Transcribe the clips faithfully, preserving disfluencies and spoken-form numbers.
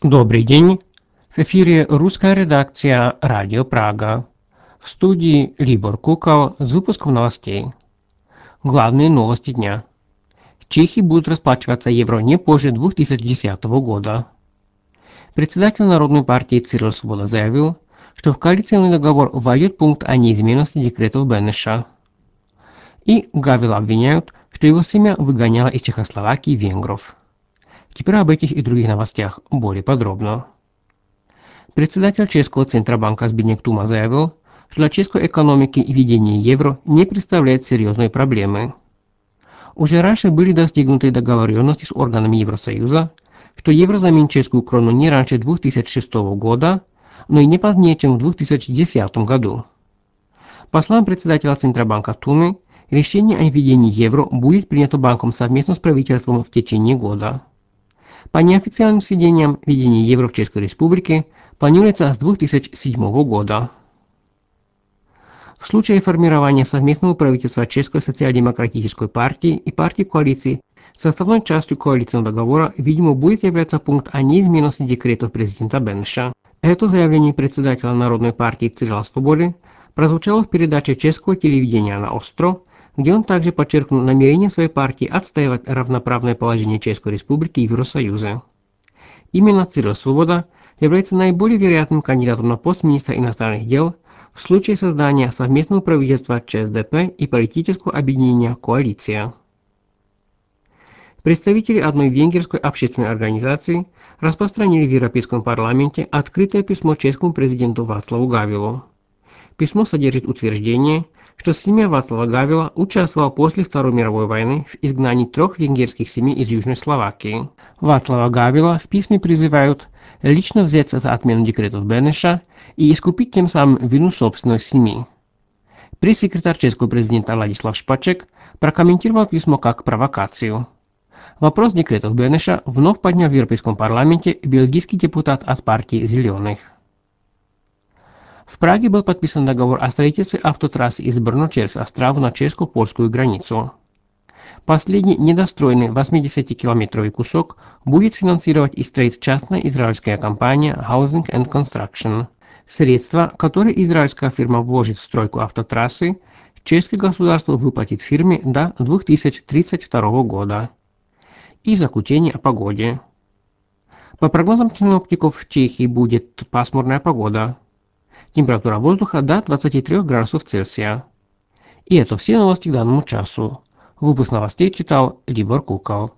Добрый день. В эфире русская редакция «Радио Прага». В студии Либор Кукол с выпуском новостей. Главные новости дня. В Чехии будут расплачиваться евро не позже две тысячи десятого года. Председатель Народной партии Цирил Свобода заявил, что в коалиционный договор войдет пункт о неизменности декретов Бенеша. И Гавила обвиняют, что его семья выгоняла из Чехословакии венгров. Теперь об этих и других новостях более подробно. Председатель чешского Центробанка Збигнев Тума заявил, что для чешской экономики введение евро не представляет серьезной проблемы. Уже раньше были достигнуты договоренности с органами Евросоюза, что евро заменит чешскую крону не раньше две тысячи шестого года, но и не позднее, чем в две тысячи десятом году. По словам председателя Центробанка Тумы, решение о введении евро будет принято банком совместно с правительством в течение года. По неофициальным сведениям, введение евро в Чешской Республике планируется с две тысячи седьмого года. В случае формирования совместного правительства Чешской социал-демократической партии и партии коалиции, составной частью коалиционного договора, видимо, будет являться пункт о неизменности декретов президента Бенеша. Это заявление председателя Народной партии Цирила Свободы прозвучало в передаче чешского телевидения на Остро, где он также подчеркнул намерение своей партии отстаивать равноправное положение Чешской Республики и Евросоюза. Именно Цирил Свобода является наиболее вероятным кандидатом на пост министра иностранных дел в случае создания совместного правительства ЧСДП и политического объединения «Коалиция». Представители одной венгерской общественной организации распространили в Европейском парламенте открытое письмо чешскому президенту Václavu Gavelu. Письмо содержит утверждение, что семья Václava Gavela участвовала после Второй мировой войны в изгнании трех венгерских семей из Южной Словакии. Václava Gavela в письме призывают лично взяться за отмену декретов Бенеша и искупить тем самым вину собственной семьи. Пресс-секретарь чешского президента Лadislav Špaček прокомментировал письмо как провокацию. Вопрос декретов Бенеша вновь поднял в Европейском парламенте бельгийский депутат от партии «Зеленых». В Праге был подписан договор о строительстве автотрассы из Брно через Остраву на чешско-польскую границу. Последний недостроенный восьмидесятикилометровый кусок будет финансировать и строить частная израильская компания Housing and Construction. Средства, которые израильская фирма вложит в стройку автотрассы, чешское государство выплатит фирме до две тысячи тридцать второго года. И в заключение о погоде. По прогнозам синоптиков, в Чехии будет пасмурная погода. Температура воздуха до двадцати трёх градусов Цельсия. И это все новости к данному часу. Выпуск новостей читал Либор Кукол.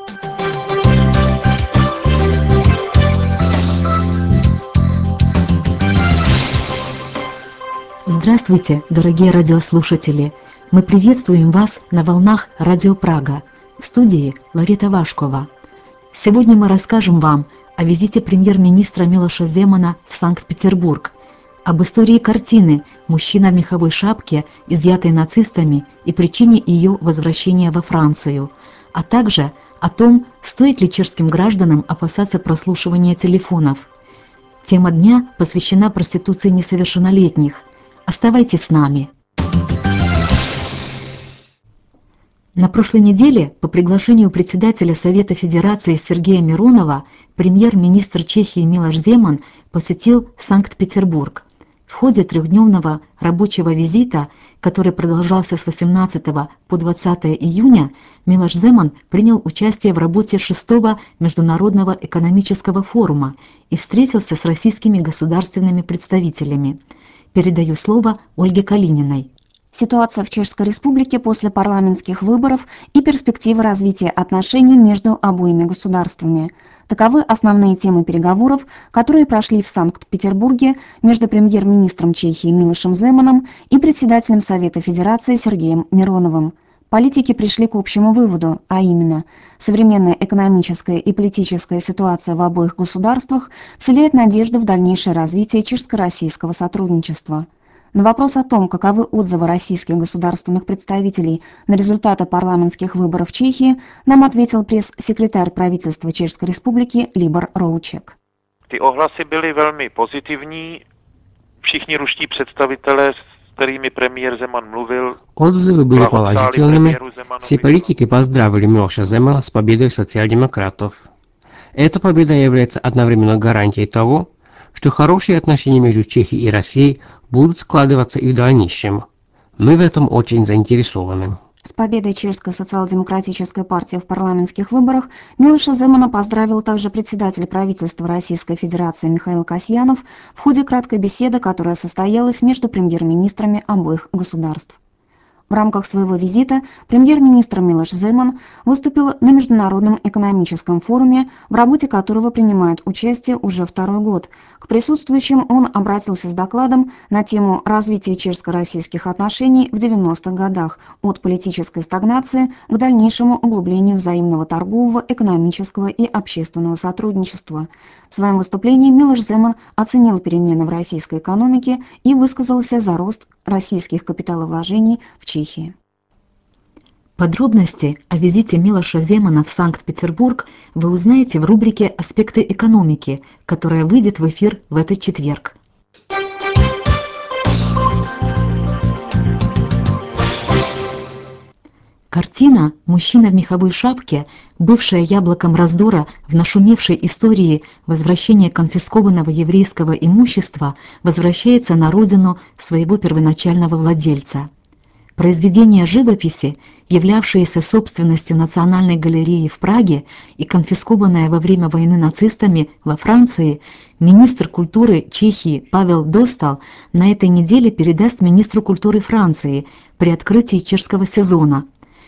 Здравствуйте, дорогие радиослушатели! Мы приветствуем вас на волнах Радио Прага. В студии Ларита Вашкова. Сегодня мы расскажем вам о визите премьер-министра Милоша Земана в Санкт-Петербург, об истории картины «Мужчина в меховой шапке», изъятой нацистами, и причине ее возвращения во Францию, а также о том, стоит ли чешским гражданам опасаться прослушивания телефонов. Тема дня посвящена проституции несовершеннолетних. Оставайтесь с нами. На прошлой неделе по приглашению председателя Совета Федерации Сергея Миронова премьер-министр Чехии Милош Земан посетил Санкт-Петербург. В ходе трехдневного рабочего визита, который продолжался с восемнадцатого по двадцатое июня, Милош Земан принял участие в работе шестого Международного экономического форума и встретился с российскими государственными представителями. Передаю слово Ольге Калининой. Ситуация в Чешской Республике после парламентских выборов и перспективы развития отношений между обоими государствами. Таковы основные темы переговоров, которые прошли в Санкт-Петербурге между премьер-министром Чехии Милошем Земаном и председателем Совета Федерации Сергеем Мироновым. Политики пришли к общему выводу, а именно, современная экономическая и политическая ситуация в обоих государствах вселяет надежду в дальнейшее развитие чешско-российского сотрудничества. На вопрос о том, каковы отзывы российских государственных представителей на результаты парламентских выборов в Чехии, нам ответил пресс-секретарь правительства Чешской Республики Libor Rouček. Ty ohlasy byly velmi pozitivní. Všichni ruští představitelé, s kterými premiér Zeman mluvil, Отзывы были положительными. Все политики поздравили Милоша Земана с победой социал-демократов. Эта победа является одновременно гарантией того, что хорошие отношения между Чехией и Россией будут складываться и в дальнейшем. Мы в этом очень заинтересованы. С победой Чешской социал-демократической партии в парламентских выборах Милоша Земана поздравил также председатель правительства Российской Федерации Михаил Касьянов в ходе краткой беседы, которая состоялась между премьер-министрами обоих государств. В рамках своего визита премьер-министр Милош Земан выступил на Международном экономическом форуме, в работе которого принимает участие уже второй год. К присутствующим он обратился с докладом на тему развития чешско-российских отношений в девяностых годах от политической стагнации к дальнейшему углублению взаимного торгового, экономического и общественного сотрудничества. В своем выступлении Милош Земан оценил перемены в российской экономике и высказался за рост российских капиталовложений в Чехии. Подробности о визите Милоша Земана в Санкт-Петербург вы узнаете в рубрике «Аспекты экономики», которая выйдет в эфир в этот четверг. Картина «Мужчина в меховой шапке», бывшая яблоком раздора в нашумевшей истории возвращения конфискованного еврейского имущества, возвращается на родину своего первоначального владельца. Произведение живописи, являвшееся собственностью Национальной галереи в Праге и конфискованное во время войны нацистами во Франции, министр культуры Чехии Павел Достал на этой неделе передаст министру культуры Франции при открытии чешского сезона.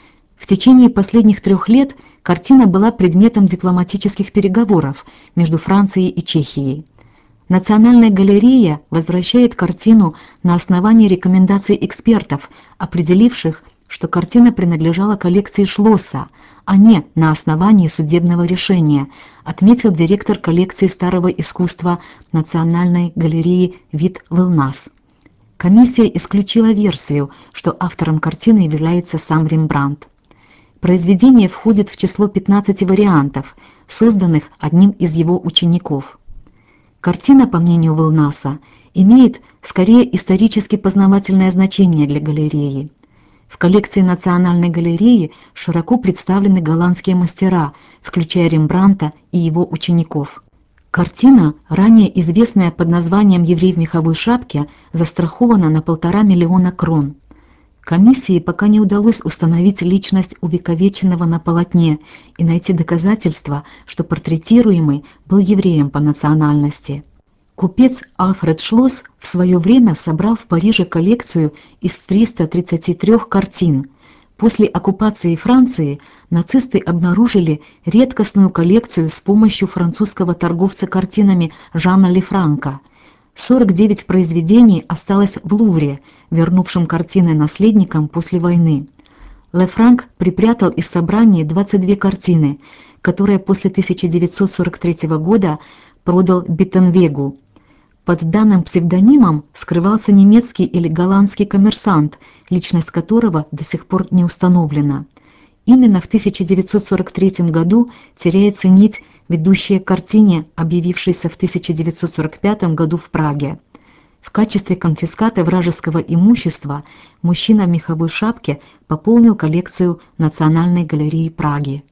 В течение последних трех лет картина была предметом дипломатических переговоров между Францией и Чехией. Национальная галерея возвращает картину на основании рекомендаций экспертов, определивших, что картина принадлежала коллекции Шлосса, а не на основании судебного решения, отметил директор коллекции старого искусства Национальной галереи Вит Вилнас. Комиссия исключила версию, что автором картины является сам Рембрандт. Произведение входит в число пятнадцати вариантов, созданных одним из его учеников. Картина, по мнению Вилнаса, имеет скорее исторически познавательное значение для галереи. В коллекции Национальной галереи широко представлены голландские мастера, включая Рембрандта и его учеников. Картина, ранее известная под названием «Еврей в меховой шапке», застрахована на полтора миллиона крон. Комиссии пока не удалось установить личность увековеченного на полотне и найти доказательства, что портретируемый был евреем по национальности. Купец Альфред Шлосс в свое время собрал в Париже коллекцию из трёхсот тридцати трёх картин. После оккупации Франции нацисты обнаружили редкостную коллекцию с помощью французского торговца картинами Жана Лефранка. сорок девять произведений осталось в Лувре, вернувшем картины наследникам после войны. Лефранк припрятал из собрания двадцать две картины, которые после тысяча девятьсот сорок третьего года продал Биттенвегу. Под данным псевдонимом скрывался немецкий или голландский коммерсант, личность которого до сих пор не установлена. Именно в тысяча девятьсот сорок третьем году теряется нить, ведущая к картине, объявившейся в тысяча девятьсот сорок пятом году в Праге. В качестве конфиската вражеского имущества мужчина в меховой шапке пополнил коллекцию Национальной галереи Праги.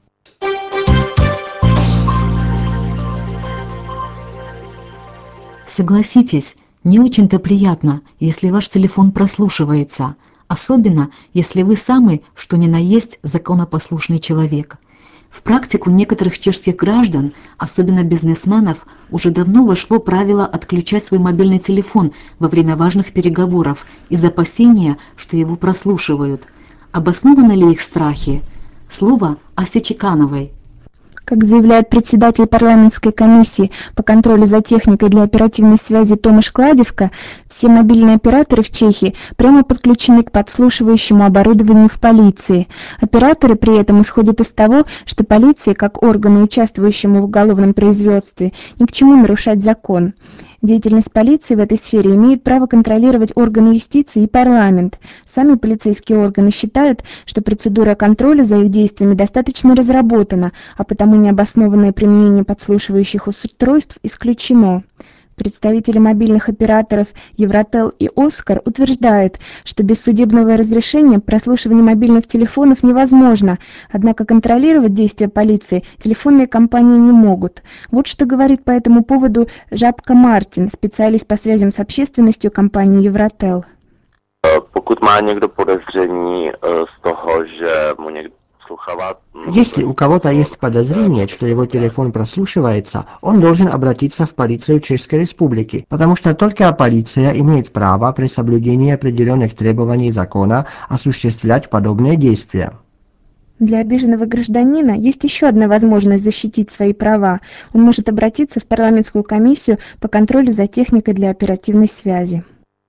Согласитесь, не очень-то приятно, если ваш телефон прослушивается, особенно если вы самый, что ни на есть, законопослушный человек. В практику некоторых чешских граждан, особенно бизнесменов, уже давно вошло правило отключать свой мобильный телефон во время важных переговоров из опасения, что его прослушивают. Обоснованы ли их страхи? Слово Асе Чекановой. Как заявляет председатель парламентской комиссии по контролю за техникой для оперативной связи Томаш Кладевка, все мобильные операторы в Чехии прямо подключены к подслушивающему оборудованию в полиции. Операторы при этом исходят из того, что полиция, как органу, участвующему в уголовном производстве, ни к чему нарушать закон. Деятельность полиции в этой сфере имеют право контролировать органы юстиции и парламент. Сами полицейские органы считают, что процедура контроля за их действиями достаточно разработана, а потому необоснованное применение подслушивающих устройств исключено. Представители мобильных операторов Евротел и Оскар утверждают, что без судебного разрешения прослушивание мобильных телефонов невозможно, однако контролировать действия полиции телефонные компании не могут. Вот что говорит по этому поводу Жабка Мартин, специалист по связям с общественностью компании Евротел. Pokud má někdo podezření z toho, že mu někdo слуховат. Если у кого-то есть подозрение, что его телефон прослушивается, он должен обратиться в полицию Чешской Республики, потому что только полиция имеет право при соблюдении определенных требований закона осуществлять подобные действия. Для обиженного гражданина есть еще одна возможность защитить свои права. Он может обратиться в парламентскую комиссию по контролю за техникой для оперативной связи.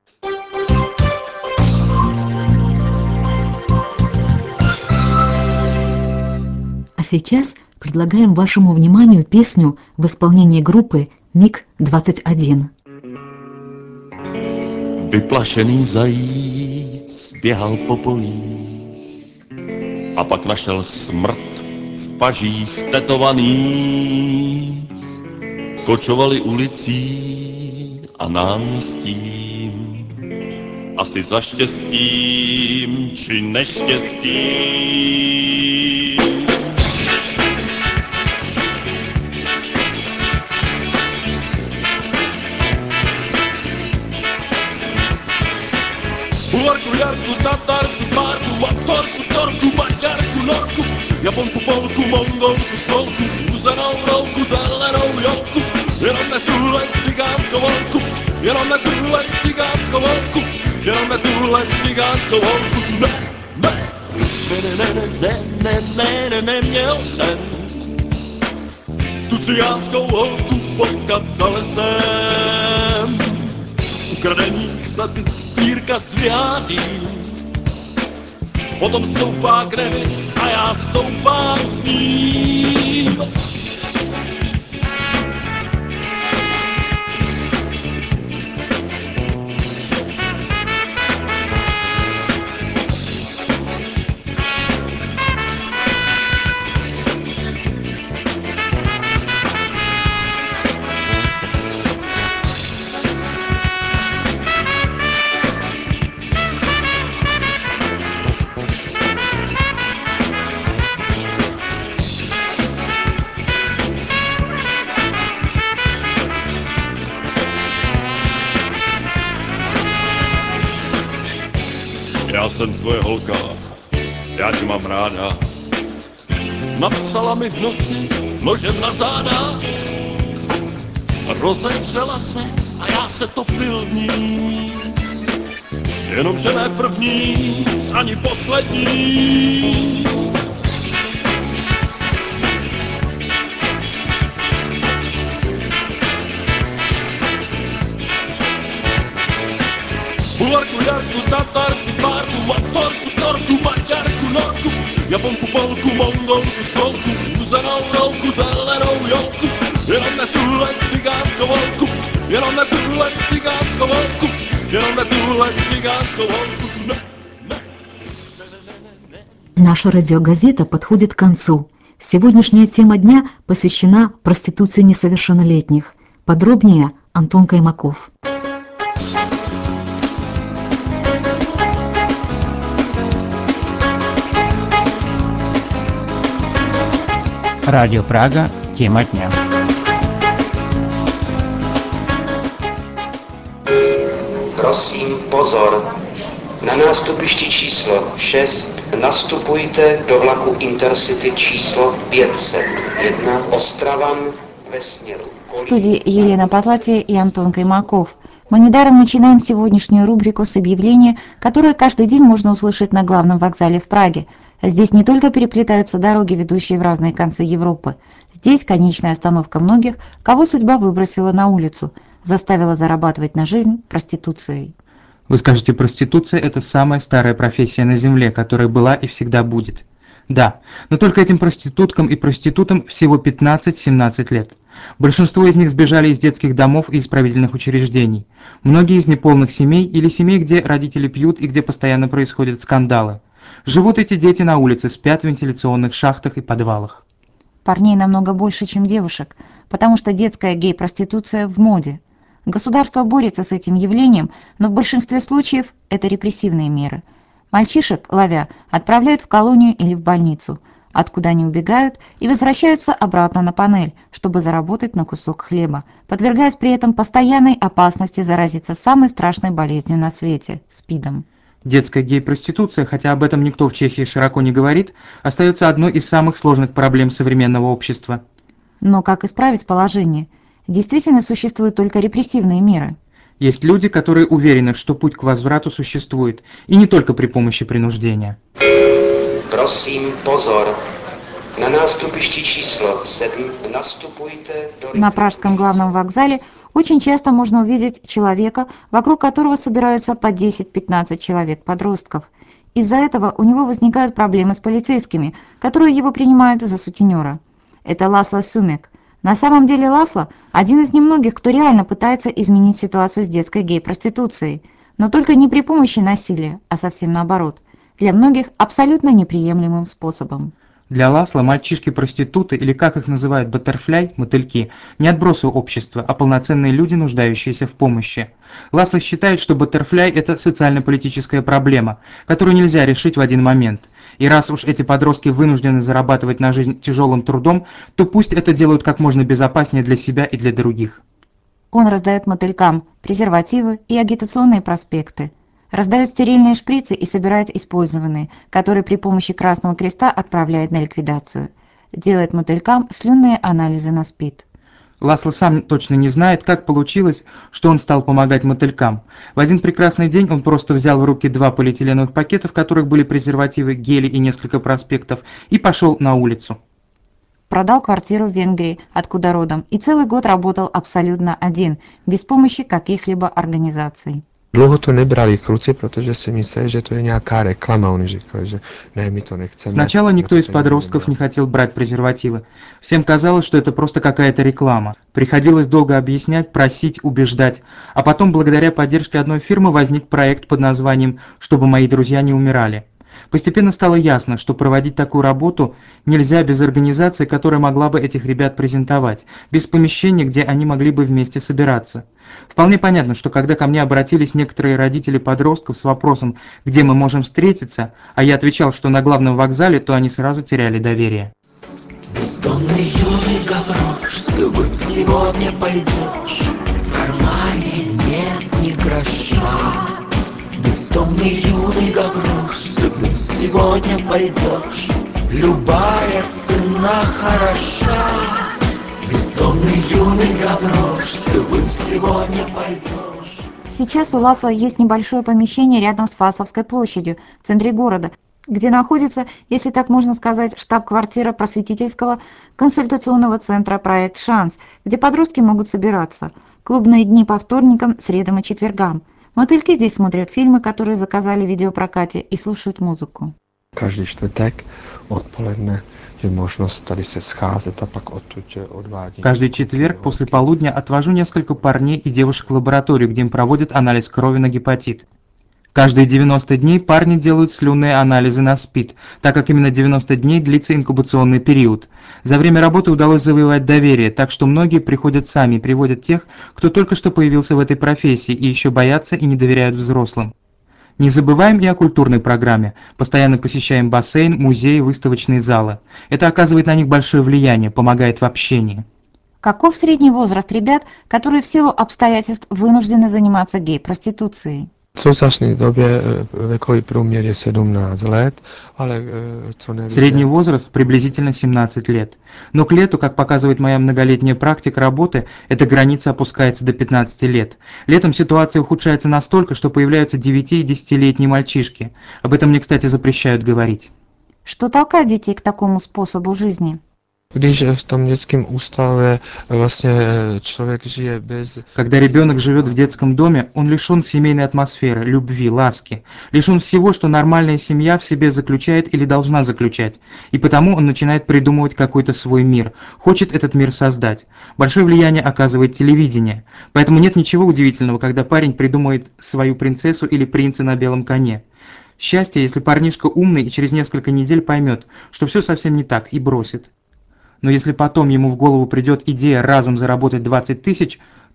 А сейчас предлагаем вашему вниманию песню в исполнении группы миг двадцать один. Vyplašený zajíc běhal po polích a pak našel smrt v pažích tetovaných. Kočovali ulicí a náměstím, asi za štěstím či neštěstím. Bulgarku, Jarku, Tatarku, Sparku, Matorku, Storku, Maďarku, Norku, Japonku, Polku, Mongolku, Stolku, Uzenou, Rouku, Zelenou, Jolku, jenom ne tuhle cigánskou holku, jenom ne tuhle cigánskou holku, jenom ne tuhle cigánskou holku, ne, ne, ne, ne, ne, ne, ne, ne, ne, neměl jsem tu cigánskou holku potkat za lesem. Ukradený sled stírka zdvihá dým, potom stoupá k nebi a já stoupám s ním. Já jsem tvoje holka, já tě mám ráda. Napsala mi v noci nožem na záda, rozevřela se a já se topil v ní. Jenomže ne první, ani poslední. Bulgarku, Jarku, Tatarku, Sparku, Matorku, Storku, Maďarku, Norku, Japonku, Polku, Mongolku, Stolku, Uzenou, Rouku, Zelenou, Jolku, jenom ne tuhle cigánskou holku, jenom ne tuhle cigánskou holku, jenom ne tuhle cigánskou holku, ne, ne, ne, ne, ne, ne. Наша радиогазета подходит к концу. Сегодняшняя тема дня посвящена проституции несовершеннолетних. Подробнее Антон Каймаков. Радио Прага. Тема дня. Prosím, pozor. Na nástupišti číslo šest nastupujte do vlaku Intercity číslo пять ноль один Острован ve směru. В студии Елена Потлати и Антон Каймаков. Мы недаром начинаем сегодняшнюю рубрику с объявления, которое каждый день можно услышать на главном вокзале в Праге. Здесь не только переплетаются дороги, ведущие в разные концы Европы. Здесь конечная остановка многих, кого судьба выбросила на улицу, заставила зарабатывать на жизнь проституцией. Вы скажете, проституция – это самая старая профессия на Земле, которая была и всегда будет. Да, но только этим проституткам и проститутам всего пятнадцать-семнадцать лет. Большинство из них сбежали из детских домов и исправительных учреждений. Многие из неполных семей или семей, где родители пьют и где постоянно происходят скандалы. Живут эти дети на улице, спят в вентиляционных шахтах и подвалах. Парней намного больше, чем девушек, потому что детская гей-проституция в моде. Государство борется с этим явлением, но в большинстве случаев это репрессивные меры. Мальчишек, ловя, отправляют в колонию или в больницу, откуда они убегают и возвращаются обратно на панель, чтобы заработать на кусок хлеба, подвергаясь при этом постоянной опасности заразиться самой страшной болезнью на свете – СПИДом. Детская гей-проституция, хотя об этом никто в Чехии широко не говорит, остается одной из самых сложных проблем современного общества. Но как исправить положение? Действительно существуют только репрессивные меры. Есть люди, которые уверены, что путь к возврату существует, и не только при помощи принуждения. Prosím, pozor. Na nástupišti číslo sedm nastupujte do... На Пражском главном вокзале очень часто можно увидеть человека, вокруг которого собираются по десять-пятнадцать человек-подростков. Из-за этого у него возникают проблемы с полицейскими, которые его принимают за сутенера. Это Ласло Сумек. На самом деле Ласло – один из немногих, кто реально пытается изменить ситуацию с детской гей-проституцией. Но только не при помощи насилия, а совсем наоборот. Для многих абсолютно неприемлемым способом. Для Ласло мальчишки-проституты, или как их называют баттерфляй, мотыльки, не отбросы общества, а полноценные люди, нуждающиеся в помощи. Ласло считает, что баттерфляй – это социально-политическая проблема, которую нельзя решить в один момент. И раз уж эти подростки вынуждены зарабатывать на жизнь тяжелым трудом, то пусть это делают как можно безопаснее для себя и для других. Он раздает мотылькам презервативы и агитационные проспекты. Раздает стерильные шприцы и собирает использованные, которые при помощи Красного Креста отправляет на ликвидацию. Делает мотылькам слюнные анализы на СПИД. Ласло сам точно не знает, как получилось, что он стал помогать мотылькам. В один прекрасный день он просто взял в руки два полиэтиленовых пакета, в которых были презервативы, гели и несколько проспектов, и пошел на улицу. Продал квартиру в Венгрии, откуда родом, и целый год работал абсолютно один, без помощи каких-либо организаций. Dlouho to nebrali kluci, protože si mysleli, že to je nějaká reklama. Oni říkali, že ne, my to nechceme. Сначала никто из подростков не хотел брать презервативы. Всем казалось, что это просто какая-то реклама. Приходилось долго объяснять, просить, убеждать. А потом, благодаря поддержке одной фирмы, возник проект под названием «Чтобы мои друзья не умирали». Постепенно стало ясно, что проводить такую работу нельзя без организации, которая могла бы этих ребят презентовать, без помещения, где они могли бы вместе собираться. Вполне понятно, что когда ко мне обратились некоторые родители подростков с вопросом, где мы можем встретиться, а я отвечал, что на главном вокзале, то они сразу теряли доверие. Бездомный юный гаврош, с любым сегодня пойдешь, в кармане нет ни гроша. Бездомный юный гаврош, с любым сегодня пойдешь, любая цена хороша. Бездомный юный гаврош, с любым сегодня пойдешь. Сейчас у Ласло есть небольшое помещение рядом с Фасовской площадью, в центре города, где находится, если так можно сказать, штаб-квартира просветительского консультационного центра «Проект Шанс», где подростки могут собираться. Клубные дни по вторникам, средам и четвергам. Мотыльки здесь смотрят фильмы, которые заказали в видеопрокате, и слушают музыку. Každý čtvrtek odpoledne je možnost tady se scházet a pak odtud odvádí. Каждый четверг после полудня отвожу несколько парней и девушек в лабораторию, где им проводят анализ крови на гепатит. Каждые девяносто дней парни делают слюнные анализы на СПИД, так как именно девяносто дней длится инкубационный период. За время работы удалось завоевать доверие, так что многие приходят сами и приводят тех, кто только что появился в этой профессии и еще боятся и не доверяют взрослым. Не забываем и о культурной программе. Постоянно посещаем бассейн, музеи, выставочные залы. Это оказывает на них большое влияние, помогает в общении. Каков средний возраст ребят, которые в силу обстоятельств вынуждены заниматься гей-проституцией? V současné době věkový průměr je sedmnáct let, ale co nevíte... Средний возраст приблизительно семнадцать лет. Но к лету, как показывает моя многолетняя практика работы, эта граница опускается до пятнадцати лет. Летом ситуация ухудшается настолько, что появляются девяти- и десятилетние мальчишки. Об этом мне, кстати, запрещают говорить. Что толкает детей к такому способу жизни? Když v tom dětském ústavě vlastně člověk žije bez... Когда ребенок живет в детском доме, он лишен семейной атмосферы, любви, ласки, лишен всего, что нормальная семья в себе заключает или должна заключать, и потому он начинает придумывать какой-то свой мир, хочет этот мир создать. Большое влияние оказывает телевидение, поэтому нет ничего удивительного, когда парень придумывает свою принцессу или принца на белом коне. Счастье, если парнишка умный и через несколько недель поймет, что все совсем не так, и бросит. Но если потом ему в голову придет идея разом заработать двадцать тысяч,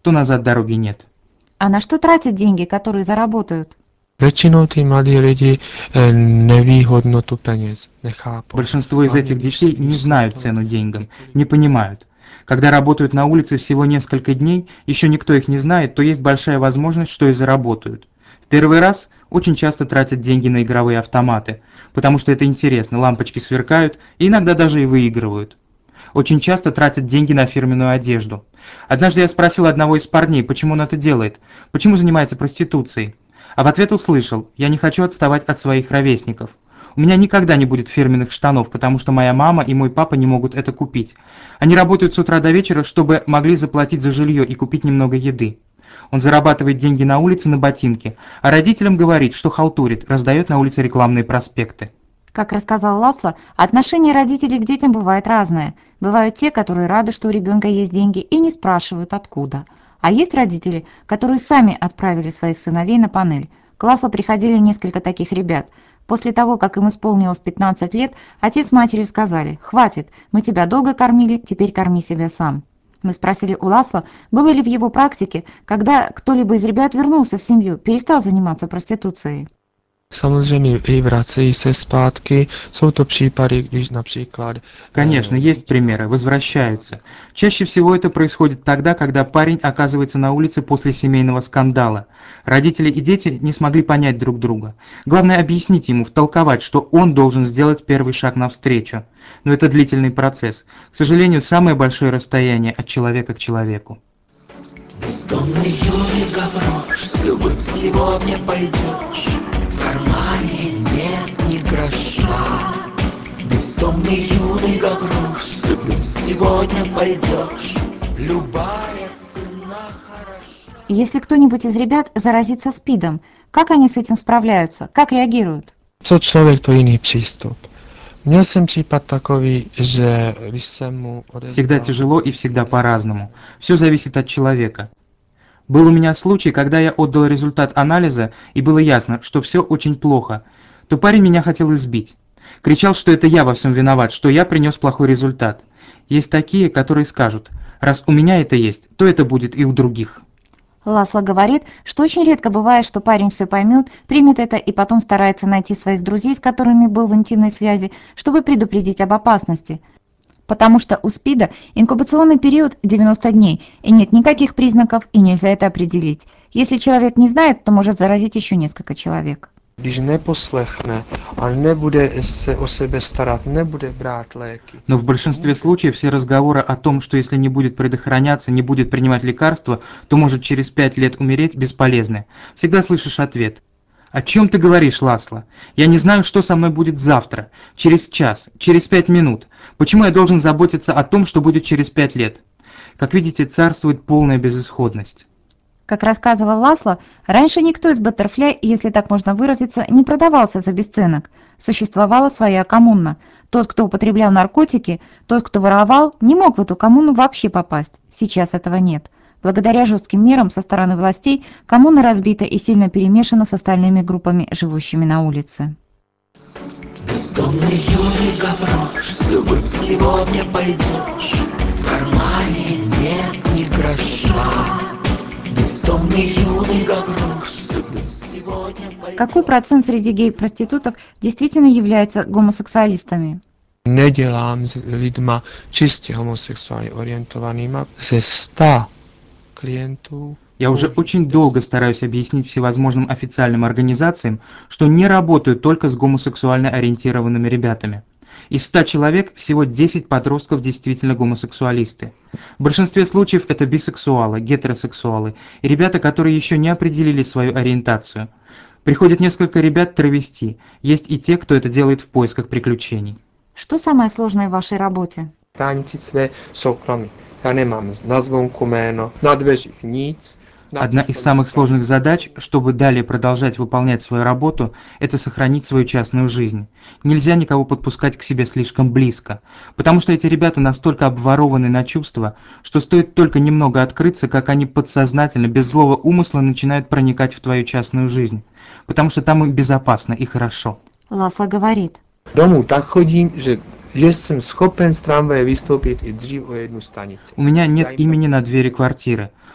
то назад дороги нет. А на что тратят деньги, которые заработают? Většinou ty mladí lidi eh, neví hodnotu peněz, nechápou. Большинство из этих детей не знают цену деньгам, не понимают. Когда работают на улице всего несколько дней, еще никто их не знает, то есть большая возможность, что и заработают. В первый раз очень часто тратят деньги на игровые автоматы, потому что это интересно, лампочки сверкают и иногда даже и выигрывают. Очень часто тратят деньги на фирменную одежду. Однажды я спросил одного из парней, почему он это делает, почему занимается проституцией. А в ответ услышал: «Я не хочу отставать от своих ровесников. У меня никогда не будет фирменных штанов, потому что моя мама и мой папа не могут это купить. Они работают с утра до вечера, чтобы могли заплатить за жилье и купить немного еды. Он зарабатывает деньги на улице на ботинки, а родителям говорит, что халтурит, раздает на улице рекламные проспекты». Как рассказал Ласло, отношение родителей к детям бывает разное. Бывают те, которые рады, что у ребенка есть деньги, и не спрашивают, откуда. А есть родители, которые сами отправили своих сыновей на панель. К Ласло приходили несколько таких ребят. После того, как им исполнилось пятнадцать лет, отец с матерью сказали: «Хватит, мы тебя долго кормили, теперь корми себя сам». Мы спросили у Ласло, было ли в его практике, когда кто-либо из ребят вернулся в семью, перестал заниматься проституцией. Samozřejmě i vracejí se zpátky, jsou to případy, když například... Конечно, есть примеры, возвращаются. Чаще всего это происходит тогда, когда парень оказывается на улице после семейного скандала. Родители и дети не смогли понять друг друга. Главное объяснить ему, втолковать, что он должен сделать первый шаг навстречу. Но это длительный процесс. К сожалению, самое большое расстояние от человека к человеку. Бездомный юный гаврош, с любым сегодня пойдешь, в кармане нет ни гроша. Бездомный юный гаврош, с любым сегодня пойдешь, любая цена хороша. Если кто-нибудь из ребят заразится СПИДом, как они с этим справляются, как реагируют? Co člověk, to jiný přístup. Měl jsem případ takový, že když jsem mu odevzdal... Всегда тяжело и всегда по-разному. Все зависит от человека. Был у меня случай, когда я отдал результат анализа, и было ясно, что все очень плохо, то парень меня хотел избить. Кричал, что это я во всем виноват, что я принес плохой результат. Есть такие, которые скажут: раз у меня это есть, то это будет и у других. Ласло говорит, что очень редко бывает, что парень все поймет, примет это и потом старается найти своих друзей, с которыми был в интимной связи, чтобы предупредить об опасности. Потому что у СПИДа инкубационный период девяносто дней, и нет никаких признаков, и нельзя это определить. Если человек не знает, то может заразить еще несколько человек. Když neposlechne a nebude se o sebe starat, nebude brát léky. Но в большинстве случаев все разговоры о том, что если не будет предохраняться, не будет принимать лекарства, то может через пять лет умереть, бесполезны. Всегда слышишь ответ: «О чем ты говоришь, Ласло? Я не знаю, что со мной будет завтра, через час, через пять минут. Почему я должен заботиться о том, что будет через пять лет?» Как видите, царствует полная безысходность. Как рассказывал Ласло, раньше никто из Баттерфляй, если так можно выразиться, не продавался за бесценок. Существовала своя коммуна. Тот, кто употреблял наркотики, тот, кто воровал, не мог в эту коммуну вообще попасть. Сейчас этого нет. Благодаря жестким мерам со стороны властей коммуна разбита и сильно перемешана с остальными группами, живущими на улице. Бездомный юный гаврош, с любым сегодня пойдешь, в кармане нет ни гроша. Бездомный юный гаврош, с любым сегодня пойдешь. Какой процент среди гей-проституток действительно является гомосексуалистами? Nedělám s lidma čistě homosexuálně orientovanýma. Ze ста klientů. Я уже очень долго стараюсь объяснить всевозможным официальным организациям, что не работаю только с гомосексуально ориентированными ребятами. Из ста человек всего десять подростков действительно гомосексуалисты. В большинстве случаев это бисексуалы, гетеросексуалы и ребята, которые еще не определили свою ориентацию. Приходят несколько ребят-травести, есть и те, кто это делает в поисках приключений. Что самое сложное в вашей работе? Chránit své soukromí. Já nemám na zvonku jméno, na dveřích nic. Одна из самых сложных задач, чтобы далее продолжать выполнять свою работу, это сохранить свою частную жизнь. Нельзя никого подпускать к себе слишком близко, потому что эти ребята настолько обворованы на чувства, что стоит только немного открыться, как они подсознательно, без злого умысла начинают проникать в твою частную жизнь, потому что там им безопасно и хорошо. Ласло говорит. Domů tak chodím, že že jsem schopen z tramvaje vystoupit i dřív o jednu stanici. У меня нет имени на двери квартиры.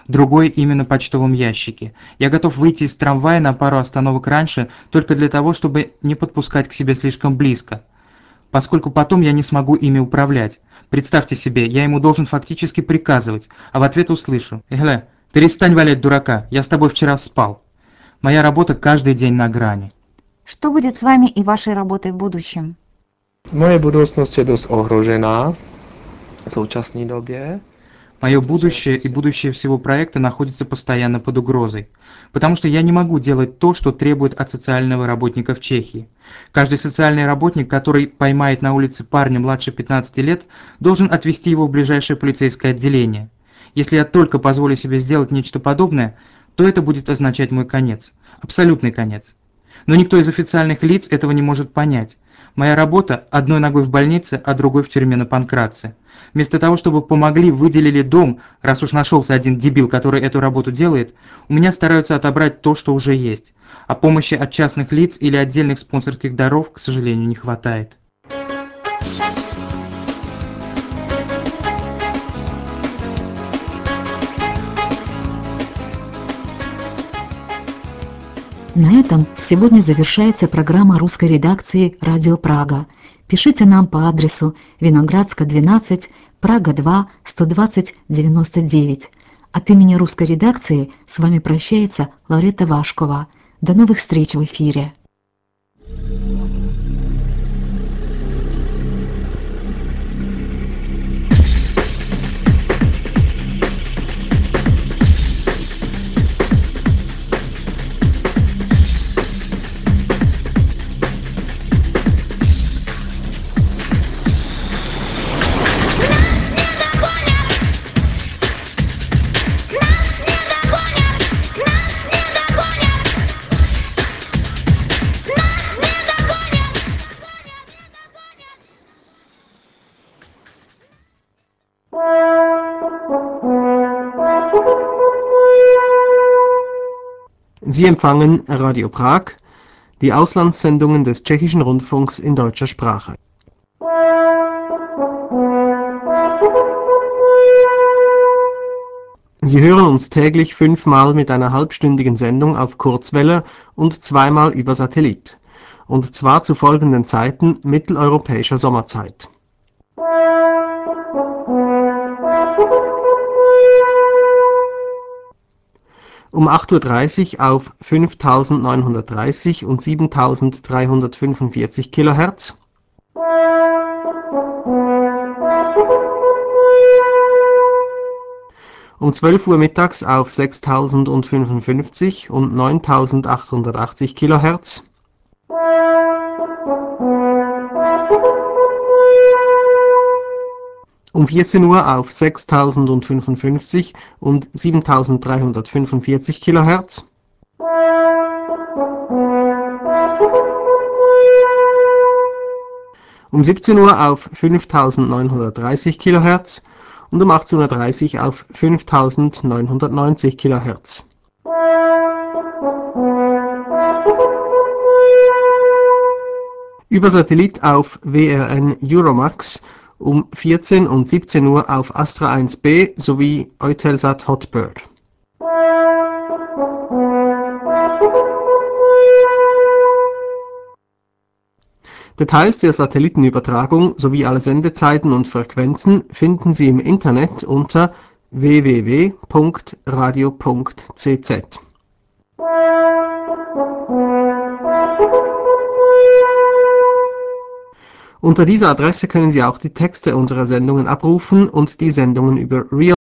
другой именно в почтовом ящике. Я готов выйти из трамвая на пару остановок раньше только для того, чтобы не подпускать к себе слишком близко, поскольку потом я не смогу ими управлять. Представьте себе, я ему должен фактически приказывать, а в ответ услышу: «Эгле, перестань валять дурака, я с тобой вчера спал». Моя работа каждый день на грани. Что будет с вами и вашей работой в будущем? Moje budoucnost je dost ohrožená v současné době. Мое будущее и будущее всего проекта находится постоянно под угрозой, потому что я не могу делать то, что требует от социального работника в Чехии. Каждый социальный работник, который поймает на улице парня младше пятнадцати лет, должен отвезти его в ближайшее полицейское отделение. Если я только позволю себе сделать нечто подобное, то это будет означать мой конец, абсолютный конец. Но никто из официальных лиц этого не может понять. Моя работа – одной ногой в больнице, а другой в тюрьме на Панкратце. Вместо того, чтобы помогли, выделили дом, раз уж нашелся один дебил, который эту работу делает, у меня стараются отобрать то, что уже есть. А помощи от частных лиц или отдельных спонсорских даров, к сожалению, не хватает. На этом сегодня завершается программа русской редакции «Радио Прага». Пишите нам по адресу Виноградска, двенадцать, Прага два, сто двадцать, девяносто девять. От имени русской редакции с вами прощается Лорета Вашкова. До новых встреч в эфире. Sie empfangen Radio Prag, die Auslandssendungen des Tschechischen Rundfunks in deutscher Sprache. Sie hören uns täglich fünfmal mit einer halbstündigen Sendung auf Kurzwelle und zweimal über Satellit. Und zwar zu folgenden Zeiten mitteleuropäischer Sommerzeit. Um acht Uhr dreißig auf fünftausendneunhundertdreißig und siebentausenddreihundertfünfundvierzig Kilohertz. Um zwölf Uhr mittags auf sechstausendfünfundfünfzig und neuntausendachthundertachtzig Kilohertz. Um vierzehn Uhr auf sechstausendfünfundfünfzig und siebentausenddreihundertfünfundvierzig Kilohertz. Um siebzehn Uhr auf fünftausendneunhundertdreißig Kilohertz und um achtzehn Uhr dreißig auf fünftausendneunhundertneunzig Kilohertz. Über Satellit auf W R N Euromax um vierzehn und siebzehn Uhr auf Astra eins B sowie Eutelsat Hotbird. Details der Satellitenübertragung sowie alle Sendezeiten und Frequenzen finden Sie im Internet unter w w w punkt radio punkt c z. Unter dieser Adresse können Sie auch die Texte unserer Sendungen abrufen und die Sendungen über Real